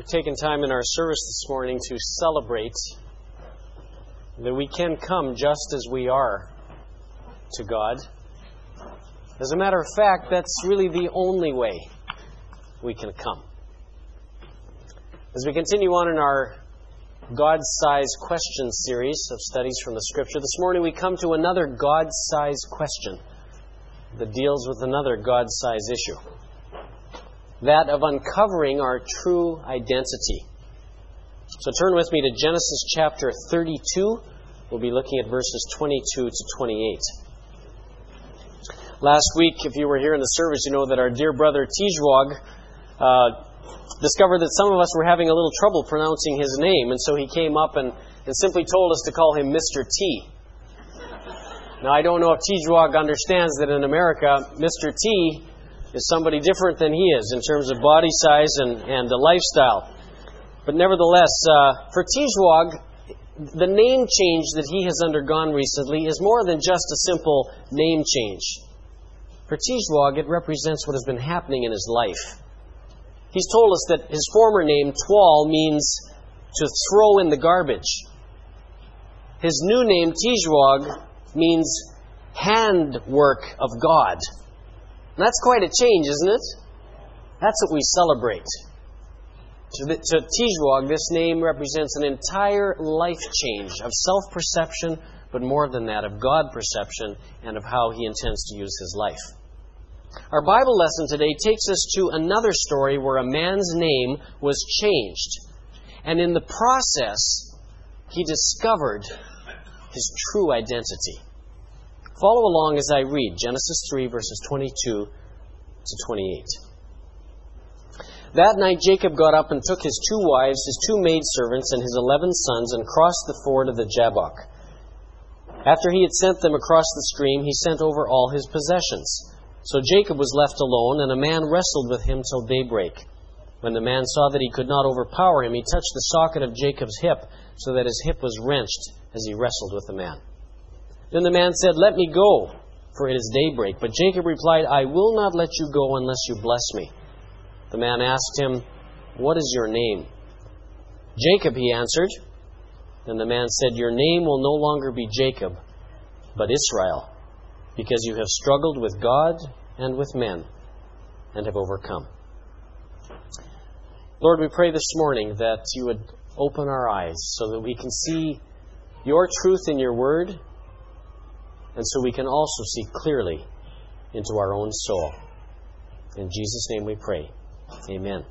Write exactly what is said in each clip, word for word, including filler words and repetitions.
We've taken time in our service this morning to celebrate that we can come just as we are to God. As a matter of fact, that's really the only way we can come. As we continue on in our God-sized question series of studies from the Scripture, this morning we come to another God-sized question that deals with another God-sized issue. That of uncovering our true identity. So turn with me to Genesis chapter thirty-two. We'll be looking at verses twenty-two to twenty-eight. Last week, if you were here in the service, you know that our dear brother Tijwag uh, discovered that some of us were having a little trouble pronouncing his name, and so he came up and, and simply told us to call him Mister T. Now, I don't know if Tijwag understands that in America, Mister T is somebody different than he is in terms of body size and, and the lifestyle. But nevertheless, uh, for Tijwag, the name change that he has undergone recently is more than just a simple name change. For Tijwag, it represents what has been happening in his life. He's told us that his former name, Twal, means to throw in the garbage. His new name, Tijwag, means handwork of God. And that's quite a change, isn't it? That's what we celebrate. To, the, to Tijwag, this name represents an entire life change of self-perception, but more than that, of God-perception and of how he intends to use his life. Our Bible lesson today takes us to another story where a man's name was changed. And in the process, he discovered his true identity. Follow along as I read Genesis three, verses twenty-two to twenty-eight. That night Jacob got up and took his two wives, his two maidservants, and his eleven sons, and crossed the ford of the Jabbok. After he had sent them across the stream, he sent over all his possessions. So Jacob was left alone, and a man wrestled with him till daybreak. When the man saw that he could not overpower him, he touched the socket of Jacob's hip, so that his hip was wrenched as he wrestled with the man. Then the man said, "Let me go, for it is daybreak." But Jacob replied, "I will not let you go unless you bless me." The man asked him, "What is your name?" "Jacob," he answered. Then the man said, "Your name will no longer be Jacob, but Israel, because you have struggled with God and with men, and have overcome." Lord, we pray this morning that you would open our eyes so that we can see your truth in your word, and so we can also see clearly into our own soul. In Jesus' name we pray. Amen.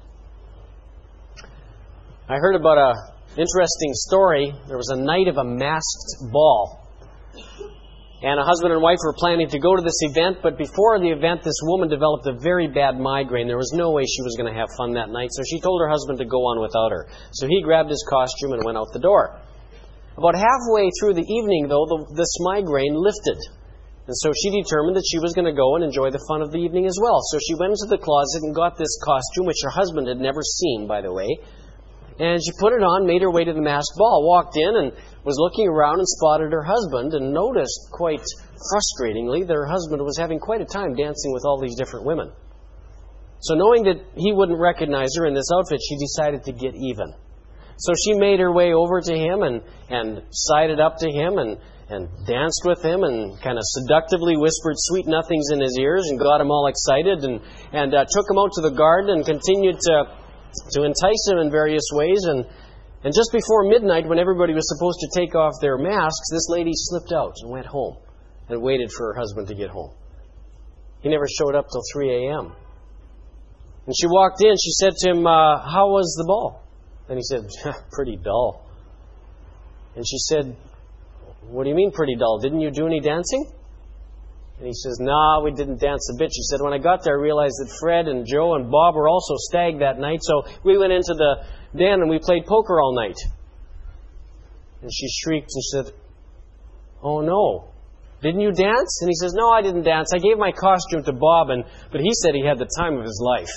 I heard about an interesting story. There was a night of a masked ball. And a husband and wife were planning to go to this event, but before the event, this woman developed a very bad migraine. There was no way she was going to have fun that night, so she told her husband to go on without her. So he grabbed his costume and went out the door. About halfway through the evening, though, the, this migraine lifted. And so she determined that she was going to go and enjoy the fun of the evening as well. So she went into the closet and got this costume, which her husband had never seen, by the way. And she put it on, made her way to the masked ball, walked in and was looking around and spotted her husband and noticed, quite frustratingly, that her husband was having quite a time dancing with all these different women. So knowing that he wouldn't recognize her in this outfit, she decided to get even. So she made her way over to him and, and sided up to him and, and danced with him and kind of seductively whispered sweet nothings in his ears and got him all excited and, and uh, took him out to the garden and continued to, to entice him in various ways. And, and just before midnight, when everybody was supposed to take off their masks, this lady slipped out and went home and waited for her husband to get home. He never showed up till three a.m. And she walked in, she said to him, uh, "How was the ball?" And he said, "Pretty dull." And she said, "What do you mean pretty dull? Didn't you do any dancing?" And he says, "Nah, we didn't dance a bit." She said, "When I got there, I realized that Fred and Joe and Bob were also stag that night, so we went into the den and we played poker all night." And she shrieked and said, "Oh no, didn't you dance?" And he says, "No, I didn't dance. I gave my costume to Bob, and but he said he had the time of his life."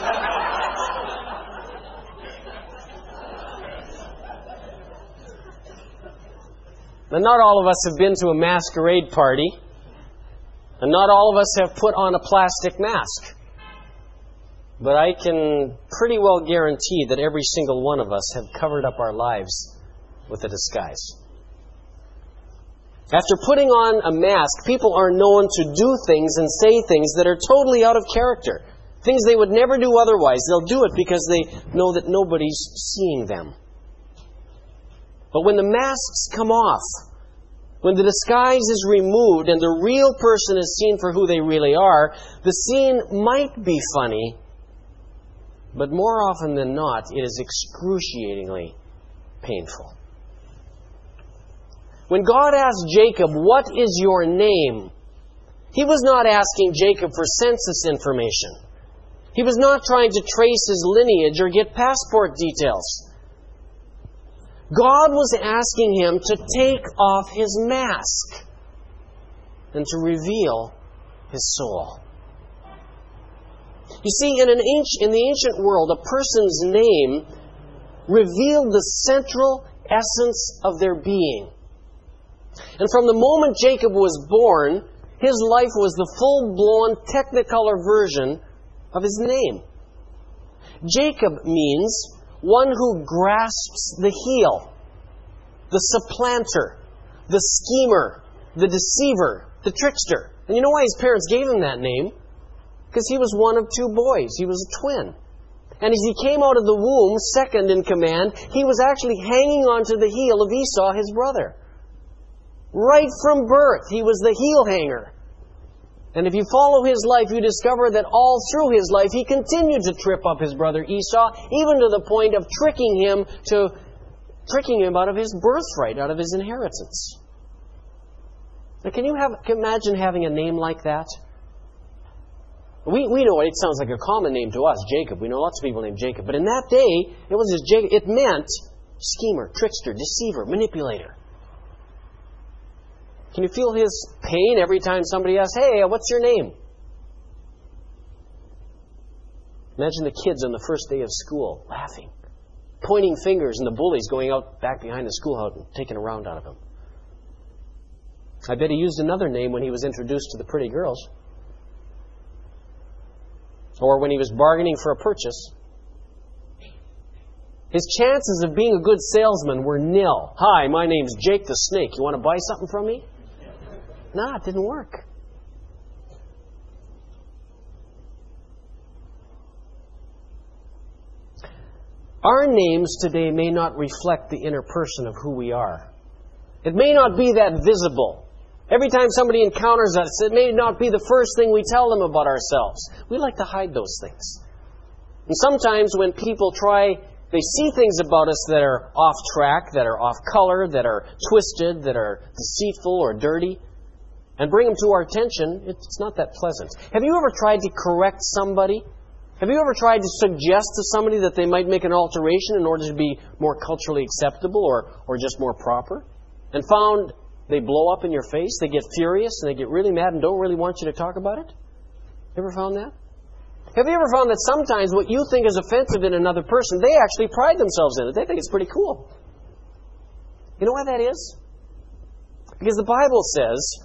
And not all of us have been to a masquerade party. And not all of us have put on a plastic mask. But I can pretty well guarantee that every single one of us have covered up our lives with a disguise. After putting on a mask, people are known to do things and say things that are totally out of character. Things they would never do otherwise. They'll do it because they know that nobody's seeing them. But when the masks come off, when the disguise is removed and the real person is seen for who they really are, the scene might be funny, but more often than not, it is excruciatingly painful. When God asked Jacob, "What is your name?" He was not asking Jacob for census information. He was not trying to trace his lineage or get passport details. God was asking him to take off his mask and to reveal his soul. You see, in, an ancient, in the ancient world, a person's name revealed the central essence of their being. And from the moment Jacob was born, his life was the full-blown Technicolor version of his name. Jacob means one who grasps the heel, the supplanter, the schemer, the deceiver, the trickster. And you know why his parents gave him that name? Because he was one of two boys. He was a twin. And as he came out of the womb, second in command, he was actually hanging onto the heel of Esau, his brother. Right from birth, he was the heel hanger. And if you follow his life, you discover that all through his life, he continued to trip up his brother Esau, even to the point of tricking him to tricking him out of his birthright, out of his inheritance. Now, can you have, can you imagine having a name like that? We we know it, it sounds like a common name to us, Jacob. We know lots of people named Jacob. But in that day, it was just Jacob. It meant schemer, trickster, deceiver, manipulator. Can you feel his pain every time somebody asks, "Hey, what's your name?" Imagine the kids on the first day of school laughing, pointing fingers, and the bullies going out back behind the schoolhouse and taking a round out of him. I bet he used another name when he was introduced to the pretty girls. Or when he was bargaining for a purchase. His chances of being a good salesman were nil. "Hi, my name's Jake the Snake. You want to buy something from me?" No, it didn't work. Our names today may not reflect the inner person of who we are. It may not be that visible. Every time somebody encounters us, it may not be the first thing we tell them about ourselves. We like to hide those things. And sometimes when people try, they see things about us that are off track, that are off color, that are twisted, that are deceitful or dirty, and bring them to our attention, it's not that pleasant. Have you ever tried to correct somebody? Have you ever tried to suggest to somebody that they might make an alteration in order to be more culturally acceptable or, or just more proper? And found they blow up in your face, they get furious, and they get really mad and don't really want you to talk about it? Ever found that? Have you ever found that sometimes what you think is offensive in another person, they actually pride themselves in it? They think it's pretty cool. You know why that is? Because the Bible says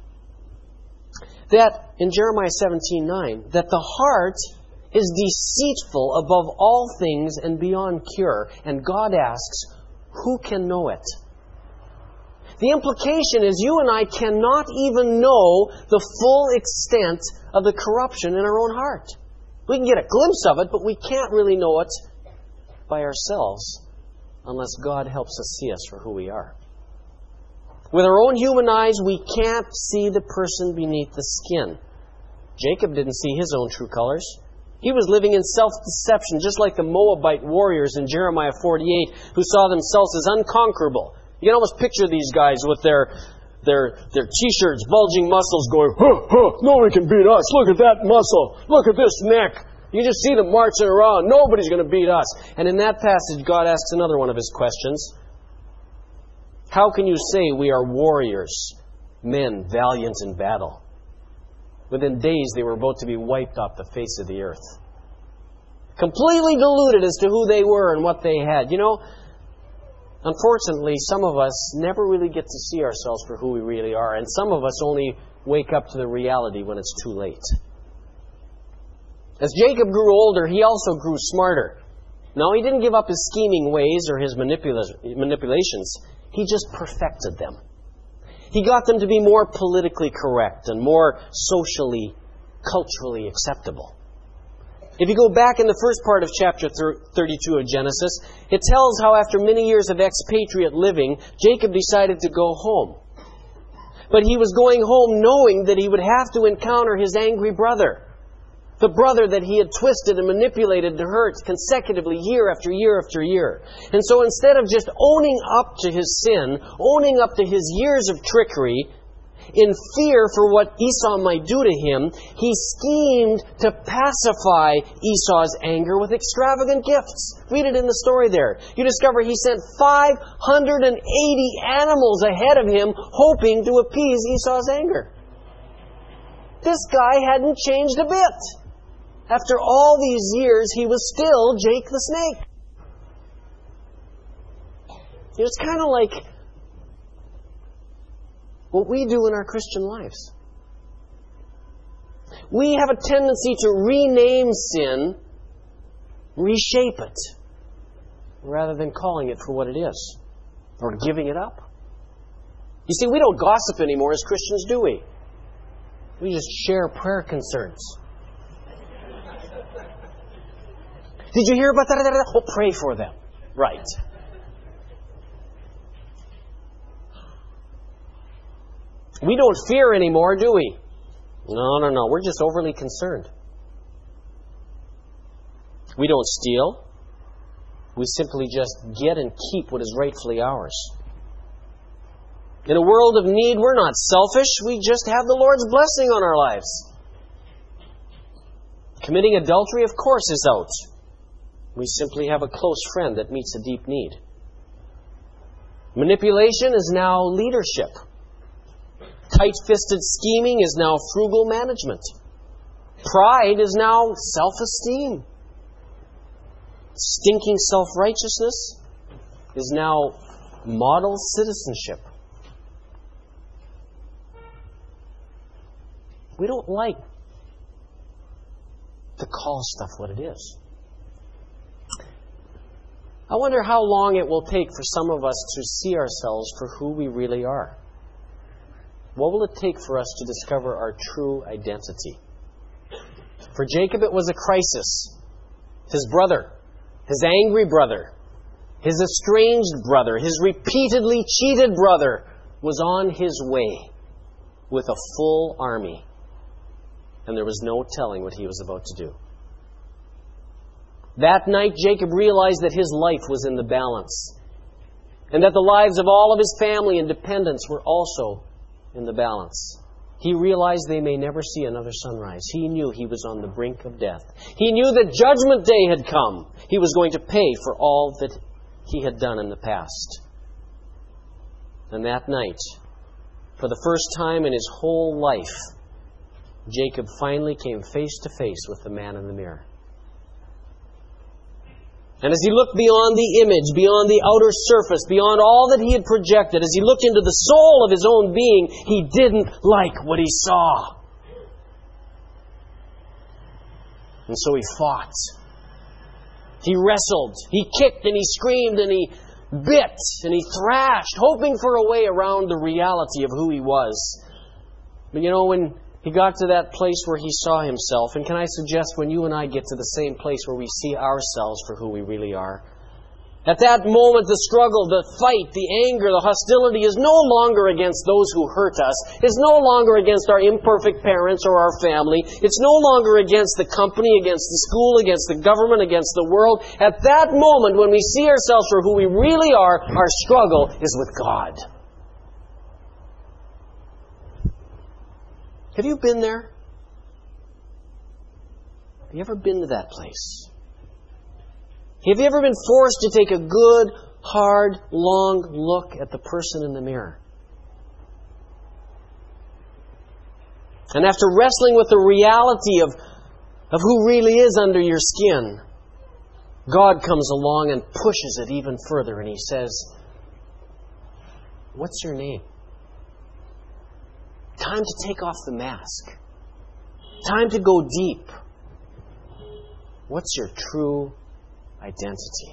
that in Jeremiah seventeen nine, that the heart is deceitful above all things and beyond cure. And God asks, who can know it? The implication is you and I cannot even know the full extent of the corruption in our own heart. We can get a glimpse of it, but we can't really know it by ourselves unless God helps us see us for who we are. With our own human eyes, we can't see the person beneath the skin. Jacob didn't see his own true colors. He was living in self-deception, just like the Moabite warriors in Jeremiah forty-eight, who saw themselves as unconquerable. You can almost picture these guys with their their their t-shirts, bulging muscles going, huh, huh, nobody can beat us. Look at that muscle. Look at this neck. You just see them marching around. Nobody's going to beat us. And in that passage, God asks another one of His questions. How can you say we are warriors, men valiant in battle? Within days, they were about to be wiped off the face of the earth. Completely deluded as to who they were and what they had. You know, unfortunately, some of us never really get to see ourselves for who we really are. And some of us only wake up to the reality when it's too late. As Jacob grew older, he also grew smarter. No, he didn't give up his scheming ways or his manipula- manipulations. He just perfected them. He got them to be more politically correct and more socially, culturally acceptable. If you go back in the first part of chapter thirty-two of Genesis, it tells how after many years of expatriate living, Jacob decided to go home. But he was going home knowing that he would have to encounter his angry brother. The brother that he had twisted and manipulated to hurt consecutively year after year after year. And so instead of just owning up to his sin, owning up to his years of trickery, in fear for what Esau might do to him, he schemed to pacify Esau's anger with extravagant gifts. Read it in the story there. You discover he sent five hundred eighty animals ahead of him, hoping to appease Esau's anger. This guy hadn't changed a bit. After all these years, he was still Jake the Snake. It's kind of like what we do in our Christian lives. We have a tendency to rename sin, reshape it, rather than calling it for what it is, or giving it up. You see, we don't gossip anymore as Christians, do we? We just share prayer concerns. Did you hear about that? Oh, pray for them. Right. We don't fear anymore, do we? No, no, no. We're just overly concerned. We don't steal. We simply just get and keep what is rightfully ours. In a world of need, we're not selfish. We just have the Lord's blessing on our lives. Committing adultery, of course, is out. We simply have a close friend that meets a deep need. Manipulation is now leadership. Tight-fisted scheming is now frugal management. Pride is now self-esteem. Stinking self-righteousness is now model citizenship. We don't like to call stuff what it is. I wonder how long it will take for some of us to see ourselves for who we really are. What will it take for us to discover our true identity? For Jacob, it was a crisis. His brother, his angry brother, his estranged brother, his repeatedly cheated brother was on his way with a full army. And there was no telling what he was about to do. That night, Jacob realized that his life was in the balance, and that the lives of all of his family and dependents were also in the balance. He realized they may never see another sunrise. He knew he was on the brink of death. He knew that judgment day had come. He was going to pay for all that he had done in the past. And that night, for the first time in his whole life, Jacob finally came face to face with the man in the mirror. And as he looked beyond the image, beyond the outer surface, beyond all that he had projected, as he looked into the soul of his own being, he didn't like what he saw. And so he fought. He wrestled. He kicked and he screamed and he bit and he thrashed, hoping for a way around the reality of who he was. But you know, when he got to that place where he saw himself, and can I suggest when you and I get to the same place where we see ourselves for who we really are, at that moment the struggle, the fight, the anger, the hostility is no longer against those who hurt us. It's no longer against our imperfect parents or our family. It's no longer against the company, against the school, against the government, against the world. At that moment when we see ourselves for who we really are, our struggle is with God. Have you been there? Have you ever been to that place? Have you ever been forced to take a good, hard, long look at the person in the mirror? And after wrestling with the reality of, of who really is under your skin, God comes along and pushes it even further, and He says, "What's your name? Time to take off the mask. Time to go deep. What's your true identity?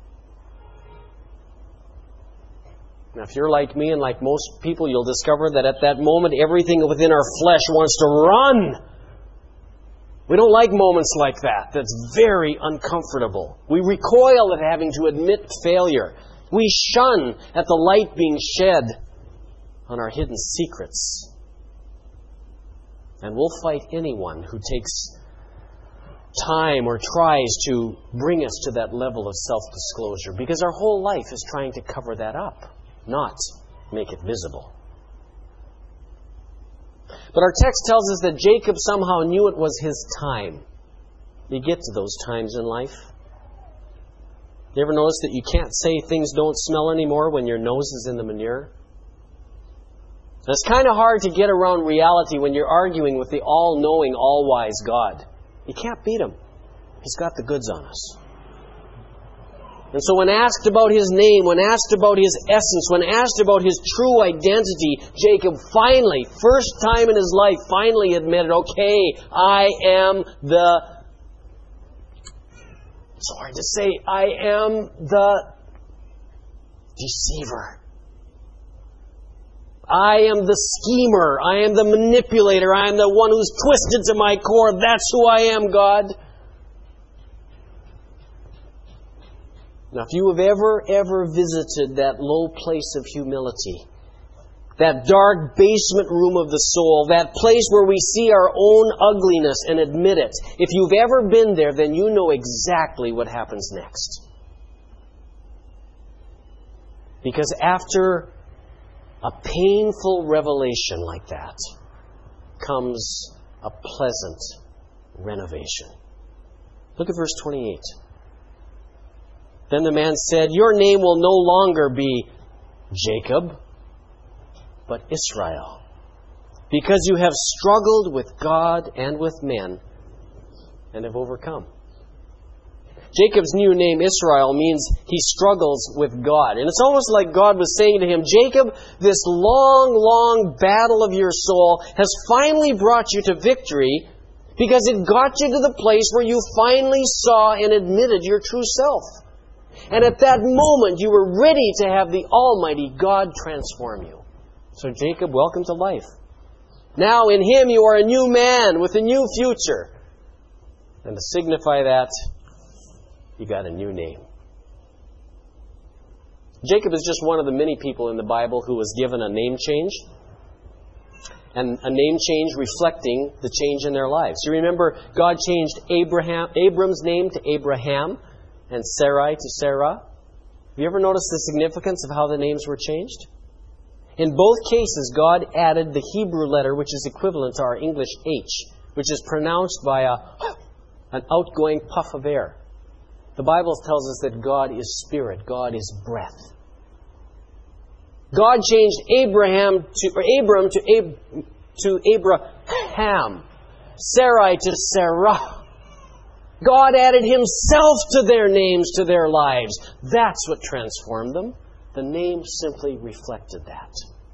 Now, if you're like me and like most people, you'll discover that at that moment, everything within our flesh wants to run. We don't like moments like that. That's very uncomfortable. We recoil at having to admit failure. We shun at the light being shed on our hidden secrets. And we'll fight anyone who takes time or tries to bring us to that level of self-disclosure, because our whole life is trying to cover that up, not make it visible. But our text tells us that Jacob somehow knew it was his time. You get to those times in life. You ever notice that you can't say things don't smell anymore when your nose is in the manure? It's kind of hard to get around reality when you're arguing with the all-knowing, all-wise God. You can't beat Him. He's got the goods on us. And so when asked about His name, when asked about His essence, when asked about His true identity, Jacob finally, first time in his life, finally admitted, okay, I am the... It's hard to say. I am the deceiver. I am the schemer. I am the manipulator. I am the one who's twisted to my core. That's who I am, God. Now, if you have ever, ever visited that low place of humility, that dark basement room of the soul, that place where we see our own ugliness and admit it, if you've ever been there, then you know exactly what happens next. Because after a painful revelation like that comes a pleasant renovation. Look at verse twenty-eight. Then the man said, your name will no longer be Jacob, but Israel, because you have struggled with God and with men and have overcome. Jacob's new name, Israel, means he struggles with God. And it's almost like God was saying to him, Jacob, this long, long battle of your soul has finally brought you to victory because it got you to the place where you finally saw and admitted your true self. And at that moment, you were ready to have the Almighty God transform you. So Jacob, welcome to life. Now in Him you are a new man with a new future. And to signify that, you got a new name. Jacob is just one of the many people in the Bible who was given a name change. And a name change reflecting the change in their lives. You remember God changed Abraham, Abram's name to Abraham and Sarai to Sarah. Have you ever noticed the significance of how the names were changed? In both cases, God added the Hebrew letter, which is equivalent to our English H, which is pronounced by a, an outgoing puff of air. The Bible tells us that God is spirit. God is breath. God changed Abraham to, or Abram to, Ab, to Abraham, Sarai to Sarah. God added Himself to their names, to their lives. That's what transformed them. The name simply reflected that.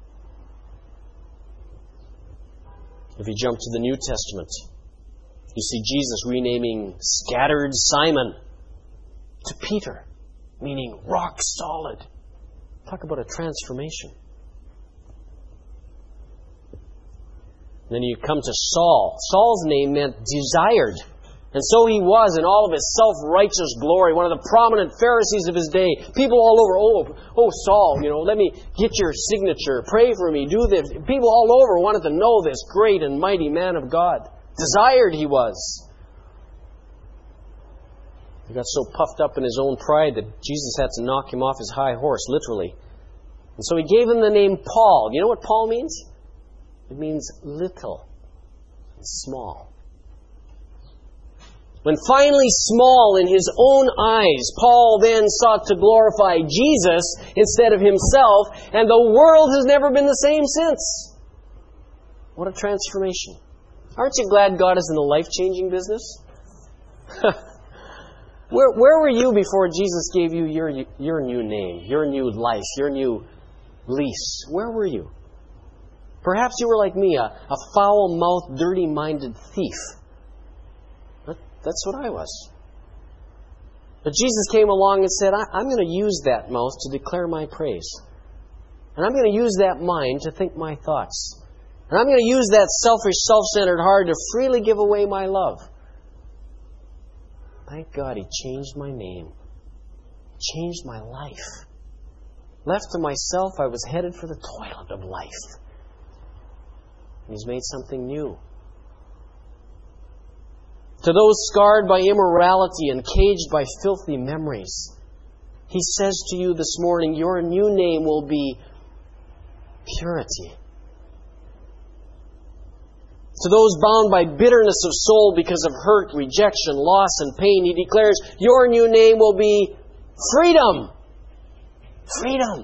If you jump to the New Testament, you see Jesus renaming scattered Simon to Peter, meaning rock solid. Talk about a transformation. Then you come to Saul. Saul's name meant desired. And so he was in all of his self-righteous glory, one of the prominent Pharisees of his day. People all over, oh, oh, Saul, you know, let me get your signature. Pray for me, do this. People all over wanted to know this great and mighty man of God. Desired he was. He got so puffed up in his own pride that Jesus had to knock him off his high horse, literally. And so He gave him the name Paul. You know what Paul means? It means little and small. When finally small in his own eyes, Paul then sought to glorify Jesus instead of himself, and the world has never been the same since. What a transformation. Aren't you glad God is in the life-changing business? where, where were you before Jesus gave you your, your new name, your new life, your new lease? Where were you? Perhaps you were like me, a, a foul-mouthed, dirty-minded thief. That's what I was. But Jesus came along and said, I, I'm going to use that mouth to declare my praise. And I'm going to use that mind to think my thoughts. And I'm going to use that selfish, self-centered heart to freely give away my love. Thank God He changed my name. Changed my life. Left to myself, I was headed for the toilet of life. And He's made something new. To those scarred by immorality and caged by filthy memories, He says to you this morning, your new name will be purity. To those bound by bitterness of soul because of hurt, rejection, loss, and pain, He declares, your new name will be freedom. Freedom.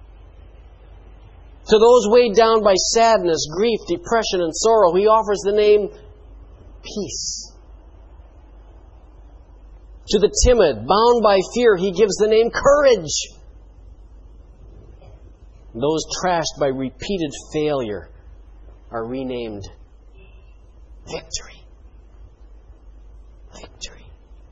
To those weighed down by sadness, grief, depression, and sorrow, He offers the name peace. To the timid, bound by fear, He gives the name courage. Those trashed by repeated failure are renamed victory. Victory.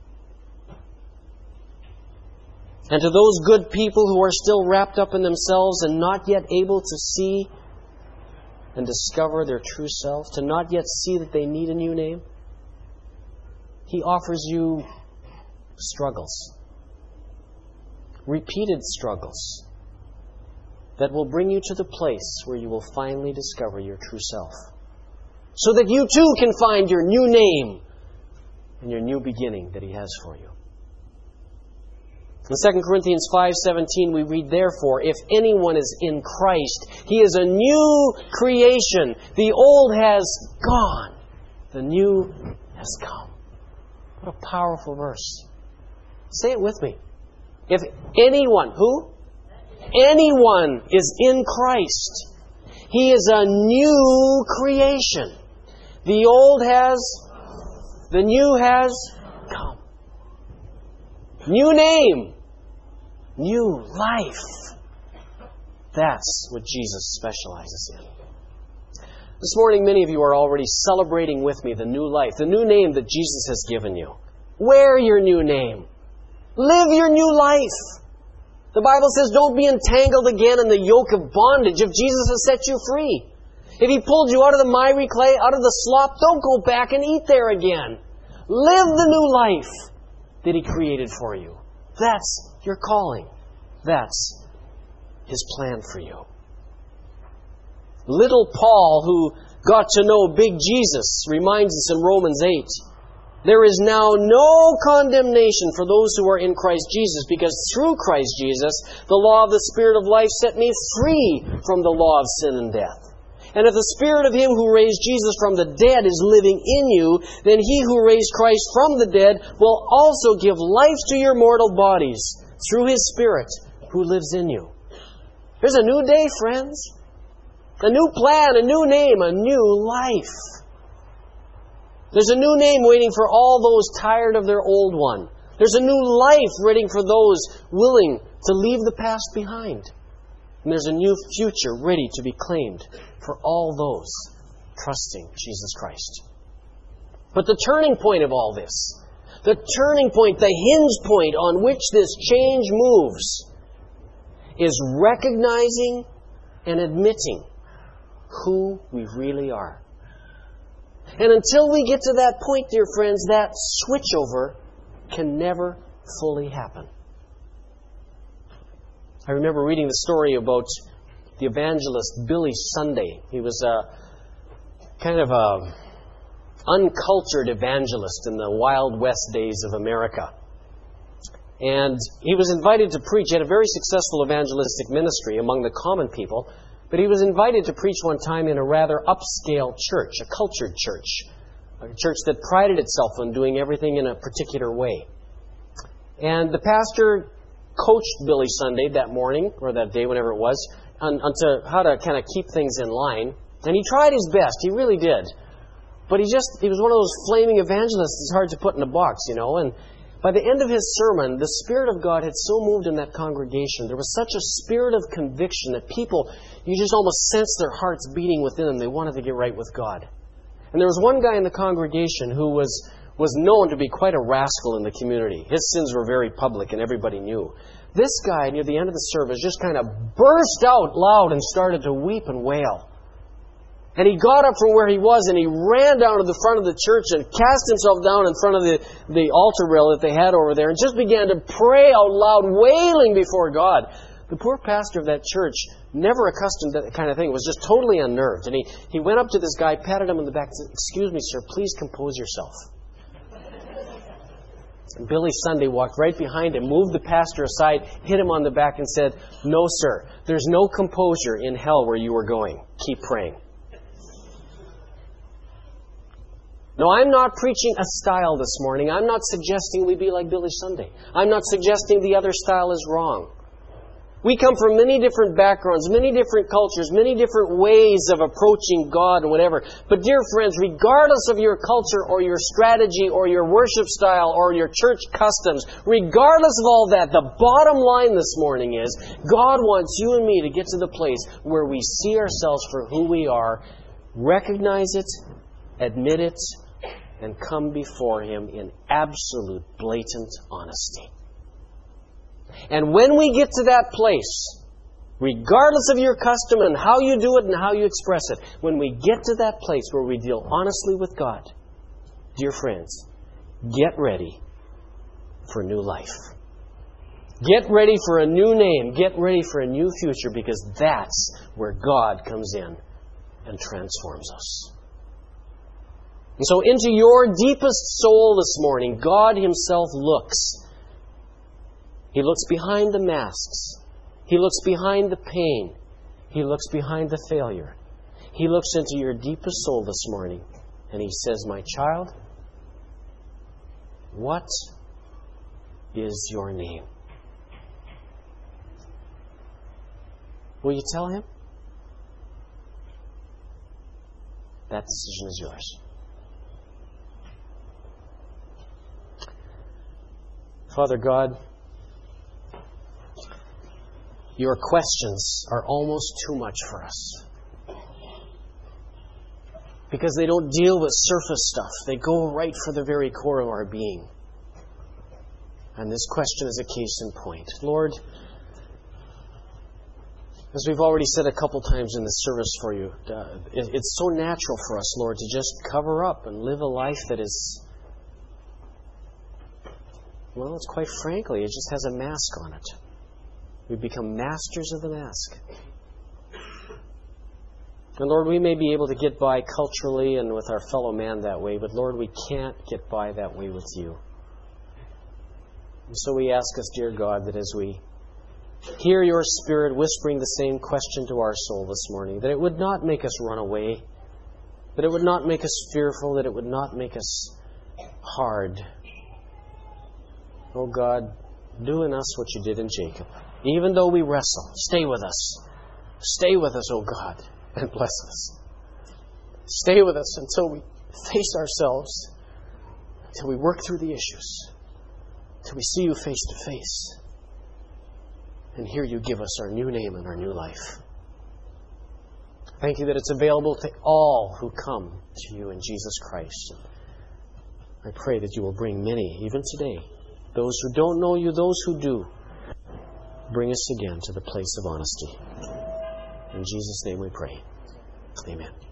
And to those good people who are still wrapped up in themselves and not yet able to see and discover their true self, to not yet see that they need a new name, He offers you struggles. Repeated struggles that will bring you to the place where you will finally discover your true self. So that you too can find your new name and your new beginning that He has for you. In Second Corinthians five seventeen we read, therefore, if anyone is in Christ, he is a new creation. The old has gone. The new has come. What a powerful verse. Say it with me. If anyone, who? Anyone is in Christ, he is a new creation. The old has, the new has come. New name. New life. That's what Jesus specializes in. This morning, many of you are already celebrating with me the new life, the new name that Jesus has given you. Wear your new name. Live your new life. The Bible says don't be entangled again in the yoke of bondage if Jesus has set you free. If He pulled you out of the miry clay, out of the slop, don't go back and eat there again. Live the new life that He created for you. That's your calling. That's His plan for you. Little Paul, who got to know big Jesus, reminds us in Romans eight, there is now no condemnation for those who are in Christ Jesus, because through Christ Jesus, the law of the Spirit of life set me free from the law of sin and death. And if the Spirit of Him who raised Jesus from the dead is living in you, then He who raised Christ from the dead will also give life to your mortal bodies through His Spirit who lives in you. There's a new day, friends. A new plan, a new name, a new life. There's a new name waiting for all those tired of their old one. There's a new life waiting for those willing to leave the past behind. And there's a new future ready to be claimed for all those trusting Jesus Christ. But the turning point of all this, the turning point, the hinge point on which this change moves, is recognizing and admitting who we really are. And until we get to that point, dear friends, that switchover can never fully happen. I remember reading the story about the evangelist Billy Sunday. He was a kind of a uncultured evangelist in the Wild West days of America. And he was invited to preach. He had a very successful evangelistic ministry among the common people. But he was invited to preach one time in a rather upscale church, a cultured church, a church that prided itself on doing everything in a particular way. And the pastor coached Billy Sunday that morning, or that day, whenever it was, on, on to how to kind of keep things in line. And he tried his best. He really did. But he just, he was one of those flaming evangelists it's hard to put in a box, you know. And by the end of his sermon, the Spirit of God had so moved in that congregation. There was such a spirit of conviction that people, you just almost sensed their hearts beating within them. They wanted to get right with God. And there was one guy in the congregation who was was known to be quite a rascal in the community. His sins were very public and everybody knew. This guy, near the end of the service, just kind of burst out loud and started to weep and wail. And he got up from where he was and he ran down to the front of the church and cast himself down in front of the, the altar rail that they had over there and just began to pray out loud, wailing before God. The poor pastor of that church, never accustomed to that kind of thing, was just totally unnerved. And he, he went up to this guy, patted him on the back, and said, "Excuse me, sir, please compose yourself." And Billy Sunday walked right behind him, moved the pastor aside, hit him on the back and said, "No, sir, there's no composure in hell where you are going. Keep praying." No, I'm not preaching a style this morning. I'm not suggesting we be like Billy Sunday. I'm not suggesting the other style is wrong. We come from many different backgrounds, many different cultures, many different ways of approaching God and whatever. But dear friends, regardless of your culture or your strategy or your worship style or your church customs, regardless of all that, the bottom line this morning is God wants you and me to get to the place where we see ourselves for who we are, recognize it, admit it, and come before Him in absolute, blatant honesty. And when we get to that place, regardless of your custom and how you do it and how you express it, when we get to that place where we deal honestly with God, dear friends, get ready for new life. Get ready for a new name. Get ready for a new future, because that's where God comes in and transforms us. And so into your deepest soul this morning, God Himself looks. He looks behind the masks. He looks behind the pain. He looks behind the failure. He looks into your deepest soul this morning and He says, "My child, what is your name?" Will you tell Him? That decision is yours. Father God, your questions are almost too much for us. Because they don't deal with surface stuff. They go right for the very core of our being. And this question is a case in point. Lord, as we've already said a couple times in this service for you, uh, it, it's so natural for us, Lord, to just cover up and live a life that is, well, it's quite frankly, it just has a mask on it. We become masters of the mask. And Lord, we may be able to get by culturally and with our fellow man that way, but Lord, we can't get by that way with you. And so we ask us, dear God, that as we hear your Spirit whispering the same question to our soul this morning, that it would not make us run away, that it would not make us fearful, that it would not make us hard. Oh God, do in us what you did in Jacob. Even though we wrestle, stay with us. Stay with us, oh God, and bless us. Stay with us until we face ourselves, until we work through the issues, until we see you face to face, and hear you give us our new name and our new life. Thank you that it's available to all who come to you in Jesus Christ. I pray that you will bring many, even today, those who don't know you, those who do, bring us again to the place of honesty. In Jesus' name we pray. Amen.